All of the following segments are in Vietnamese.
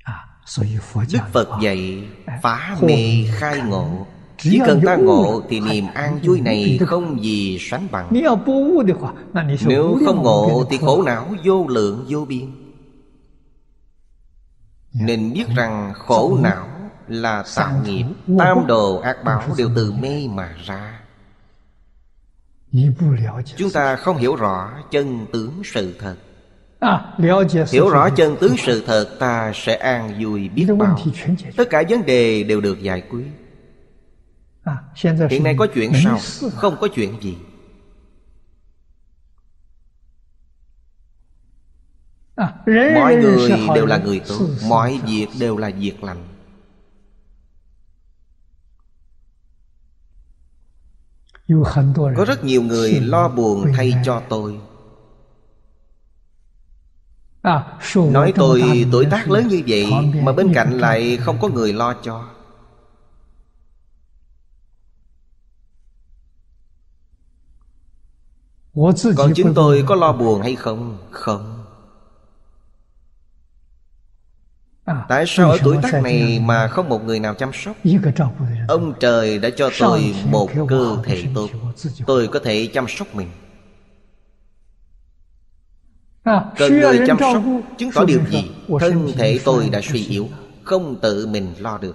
Đức Phật dạy phá mê khai ngộ. Chỉ cần ta ngộ thì niềm an vui này không gì sánh bằng. Nếu không ngộ thì khổ não vô lượng vô biên. Nên biết rằng khổ não là tạo nghiệp. Tam đồ ác báo đều từ mê mà ra. Chúng ta không hiểu rõ chân tướng sự thật. Hiểu rõ chân tướng sự thật, ta sẽ an vui biết bao. Tất cả vấn đề đều được giải quyết. Hiện nay có chuyện sao? Không có chuyện gì. Mọi người đều là người tốt. Mọi việc đều là việc lành. Có rất nhiều người lo buồn thay cho tôi. Nói tôi tuổi tác lớn như vậy mà bên cạnh lại không có người lo cho. Còn chính tôi có lo buồn hay không? Không. Tại sao ở tuổi tác này mà không một người nào chăm sóc? Ông trời đã cho tôi một cơ thể tốt. Tôi có thể chăm sóc mình. Cần người chăm sóc chứng tỏ điều gì? Thân thể tôi đã suy yếu, không tự mình lo được.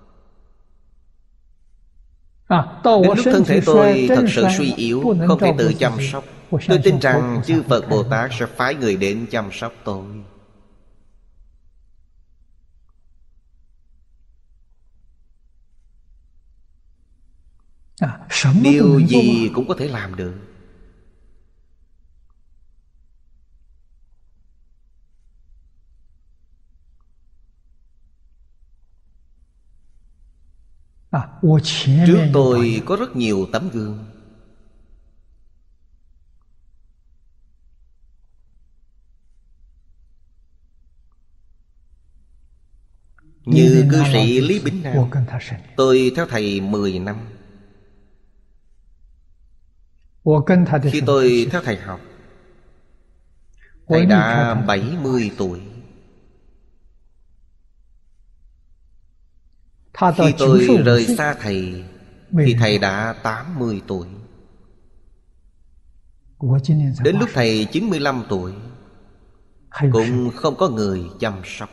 Đến lúc thân thể tôi thật sự suy yếu, không thể tự chăm sóc, tôi tin rằng chư Phật Bồ Tát sẽ phái người đến chăm sóc tôi. Điều gì cũng có thể làm được. Trước tôi có rất nhiều tấm gương. Như cư sĩ Lý Bính Nam, tôi theo thầy 10 năm. Khi tôi theo thầy học, thầy đã 70 tuổi. Khi tôi rời xa thầy thì thầy đã 80 tuổi. Đến lúc thầy 95 tuổi cũng không có người chăm sóc.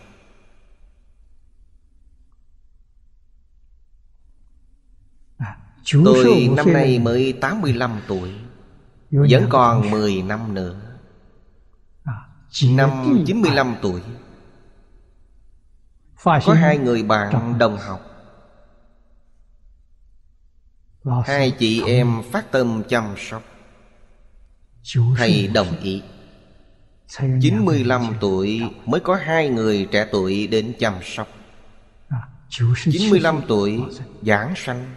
Tôi năm nay mới 85 tuổi, vẫn còn 10 năm nữa. Năm 95 tuổi, có hai người bạn đồng học. Hai chị em phát tâm chăm sóc. Thầy đồng ý. 95 tuổi mới có hai người trẻ tuổi đến chăm sóc. 95 tuổi giảng sanh.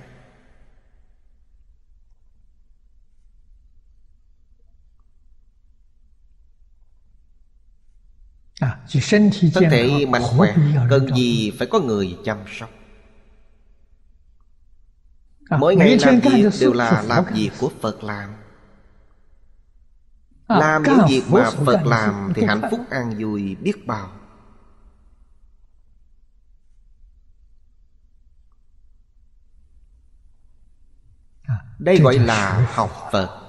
Thân thể mạnh khỏe, cần gì phải có người chăm sóc. Mỗi ngày làm việc đều là làm việc của Phật làm. Làm những việc mà Phật làm thì hạnh phúc an vui biết bao. Đây gọi là học Phật.